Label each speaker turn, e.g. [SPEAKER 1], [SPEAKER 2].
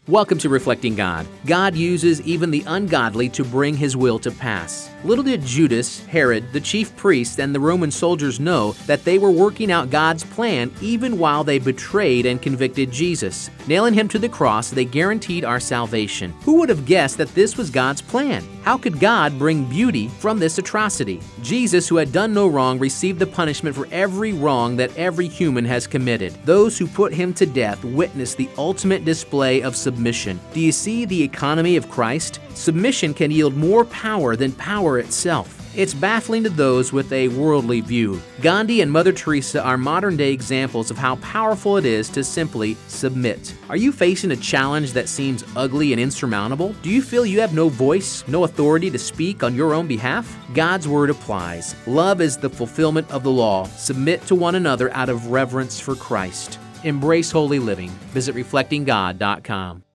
[SPEAKER 1] Welcome to Reflecting God. God uses even the ungodly to bring His will to pass. Little did Judas, Herod, the chief priests, and the Roman soldiers know that they were working out God's plan even while they betrayed and convicted Jesus. Nailing Him to the cross, they guaranteed our salvation. Who would have guessed that this was God's plan? How could God bring beauty from this atrocity? Jesus, who had done no wrong, received the punishment for every wrong that every human has committed. Those who put Him to death witnessed the ultimate display of submission. Do you see the economy of Christ? Submission can yield more power than power itself. It's baffling to those with a worldly view. Gandhi and Mother Teresa are modern-day examples of how powerful it is to simply submit. Are you facing a challenge that seems ugly and insurmountable? Do you feel you have no voice, no authority to speak on your own behalf? God's word applies. Love is the fulfillment of the law. Submit to one another out of reverence for Christ. Embrace holy living. Visit reflectinggod.com.